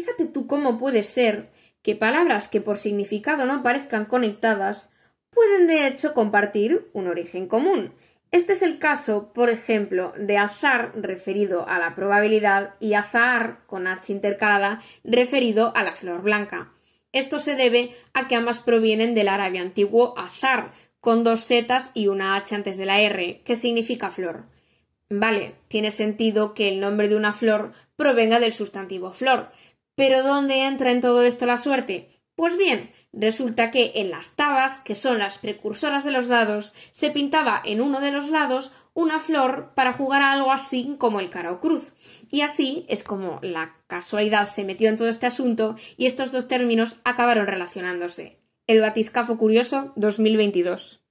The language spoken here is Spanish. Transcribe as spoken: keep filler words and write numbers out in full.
fíjate tú cómo puede ser que palabras que por significado no parezcan conectadas pueden de hecho compartir un origen común. Este es el caso, por ejemplo, de azar referido a la probabilidad y azahar con H intercalada referido a la flor blanca. Esto se debe a que ambas provienen del árabe antiguo azar, con dos zetas y una H antes de la R, que significa flor. Vale, tiene sentido que el nombre de una flor provenga del sustantivo flor, pero ¿dónde entra en todo esto la suerte? Pues bien, resulta que en las tabas, que son las precursoras de los dados, se pintaba en uno de los lados una flor para jugar a algo así como el cara o cruz. Y así es como la casualidad se metió en todo este asunto y estos dos términos acabaron relacionándose. El batiscafo curioso dos mil veintidós.